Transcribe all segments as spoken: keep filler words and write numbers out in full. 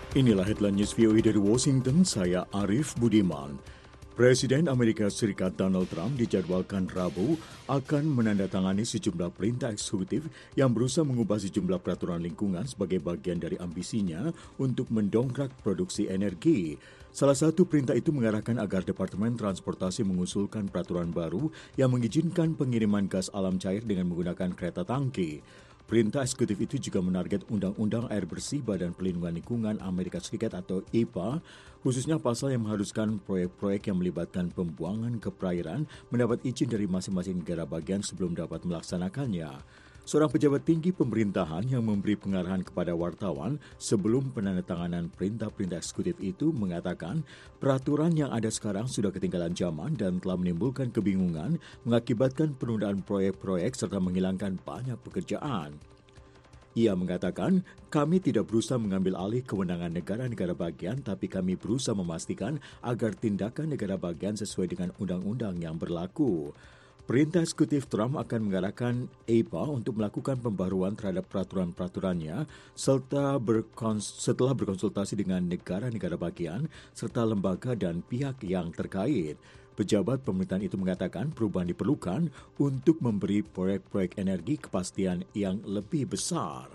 Inilah headline news V O A dari Washington, saya Arif Budiman. Presiden Amerika Serikat Donald Trump dijadwalkan Rabu akan menandatangani sejumlah perintah eksekutif yang berusaha mengubah sejumlah peraturan lingkungan sebagai bagian dari ambisinya untuk mendongkrak produksi energi. Salah satu perintah itu mengarahkan agar Departemen Transportasi mengusulkan peraturan baru yang mengizinkan pengiriman gas alam cair dengan menggunakan kereta tangki. Perintah eksekutif itu juga menarget Undang-Undang Air Bersih Badan Perlindungan Lingkungan Amerika Serikat atau E P A, khususnya pasal yang mengharuskan proyek-proyek yang melibatkan pembuangan ke perairan mendapat izin dari masing-masing negara bagian sebelum dapat melaksanakannya. Seorang pejabat tinggi pemerintahan yang memberi pengarahan kepada wartawan sebelum penandatanganan perintah-perintah eksekutif itu mengatakan peraturan yang ada sekarang sudah ketinggalan zaman dan telah menimbulkan kebingungan, mengakibatkan penundaan proyek-proyek serta menghilangkan banyak pekerjaan. Ia mengatakan, kami tidak berusaha mengambil alih kewenangan negara-negara bagian, tapi kami berusaha memastikan agar tindakan negara bagian sesuai dengan undang-undang yang berlaku. Perintah eksekutif Trump akan mengarahkan E P A untuk melakukan pembaruan terhadap peraturan-peraturannya serta berkons- setelah berkonsultasi dengan negara-negara bagian serta lembaga dan pihak yang terkait. Pejabat pemerintahan itu mengatakan perubahan diperlukan untuk memberi proyek-proyek energi kepastian yang lebih besar.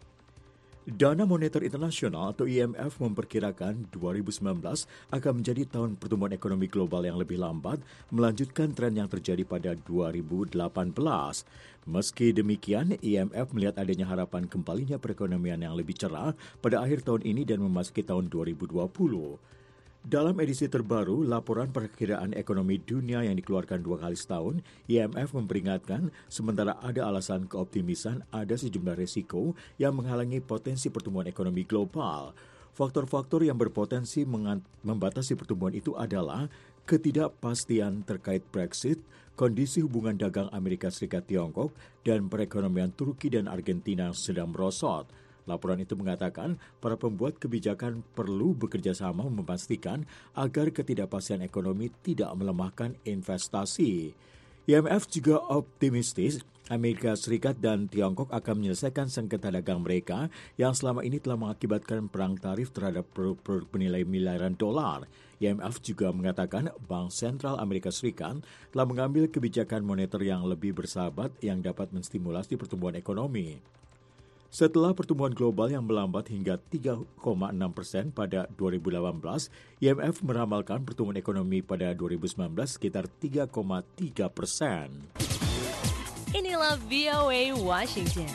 Dana Moneter Internasional atau I M F memperkirakan dua ribu sembilan belas akan menjadi tahun pertumbuhan ekonomi global yang lebih lambat, melanjutkan tren yang terjadi pada dua ribu delapan belas. Meski demikian, I M F melihat adanya harapan kembalinya perekonomian yang lebih cerah pada akhir tahun ini dan memasuki tahun dua ribu dua puluh. Dalam edisi terbaru, laporan perkiraan ekonomi dunia yang dikeluarkan dua kali setahun, I M F memperingatkan sementara ada alasan keoptimisan, ada sejumlah risiko yang menghalangi potensi pertumbuhan ekonomi global. Faktor-faktor yang berpotensi membatasi pertumbuhan itu adalah ketidakpastian terkait Brexit, kondisi hubungan dagang Amerika Serikat-Tiongkok, dan perekonomian Turki dan Argentina sedang merosot. Laporan itu mengatakan para pembuat kebijakan perlu bekerja sama memastikan agar ketidakpastian ekonomi tidak melemahkan investasi. I M F juga optimistis Amerika Serikat dan Tiongkok akan menyelesaikan sengketa dagang mereka yang selama ini telah mengakibatkan perang tarif terhadap produk-produk bernilai miliaran dolar. I M F juga mengatakan Bank Sentral Amerika Serikat telah mengambil kebijakan moneter yang lebih bersahabat yang dapat menstimulasi pertumbuhan ekonomi. Setelah pertumbuhan global yang melambat hingga tiga koma enam persen pada dua ribu delapan belas, I M F meramalkan pertumbuhan ekonomi pada dua ribu sembilan belas sekitar tiga koma tiga persen. Inilah V O A Washington.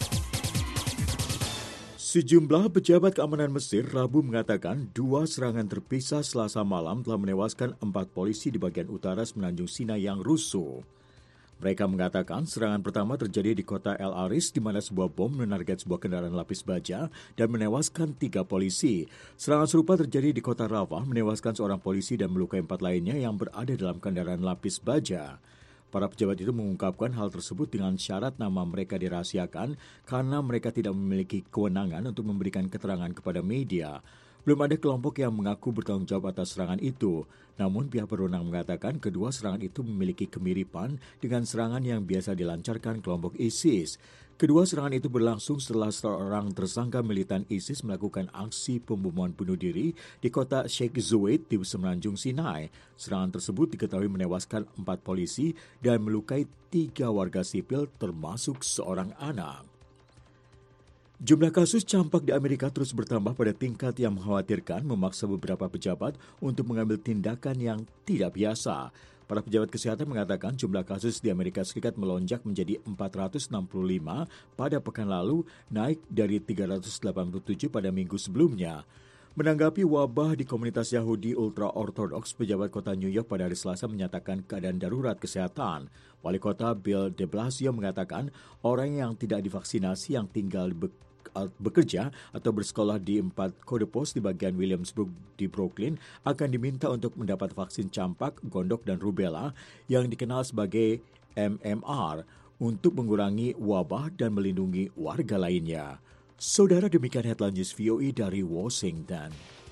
Sejumlah pejabat keamanan Mesir Rabu mengatakan dua serangan terpisah Selasa malam telah menewaskan empat polisi di bagian utara Semenanjung Sinai yang rusuh. Mereka mengatakan serangan pertama terjadi di kota El Aris di mana sebuah bom menarget sebuah kendaraan lapis baja dan menewaskan tiga polisi. Serangan serupa terjadi di kota Rafah menewaskan seorang polisi dan melukai empat lainnya yang berada dalam kendaraan lapis baja. Para pejabat itu mengungkapkan hal tersebut dengan syarat nama mereka dirahasiakan karena mereka tidak memiliki kewenangan untuk memberikan keterangan kepada media. Belum ada kelompok yang mengaku bertanggung jawab atas serangan itu. Namun pihak berwenang mengatakan kedua serangan itu memiliki kemiripan dengan serangan yang biasa dilancarkan kelompok ISIS. Kedua serangan itu berlangsung setelah seorang tersangka militan ISIS melakukan aksi pemboman bunuh diri di kota Sheikh Zayed di Semenanjung Sinai. Serangan tersebut diketahui menewaskan empat polisi dan melukai tiga warga sipil termasuk seorang anak. Jumlah kasus campak di Amerika terus bertambah pada tingkat yang mengkhawatirkan memaksa beberapa pejabat untuk mengambil tindakan yang tidak biasa. Para pejabat kesehatan mengatakan jumlah kasus di Amerika Serikat melonjak menjadi empat ratus enam puluh lima pada pekan lalu, naik dari tiga ratus delapan puluh tujuh pada minggu sebelumnya. Menanggapi wabah di komunitas Yahudi ultra-ortodoks, pejabat kota New York pada hari Selasa menyatakan keadaan darurat kesehatan. Wali kota Bill de Blasio mengatakan orang yang tidak divaksinasi yang tinggal di bekerja atau bersekolah di empat kode pos di bagian Williamsburg di Brooklyn akan diminta untuk mendapat vaksin campak, gondok, dan rubella yang dikenal sebagai M M R untuk mengurangi wabah dan melindungi warga lainnya. Saudara, demikian headline news V O A dari Washington.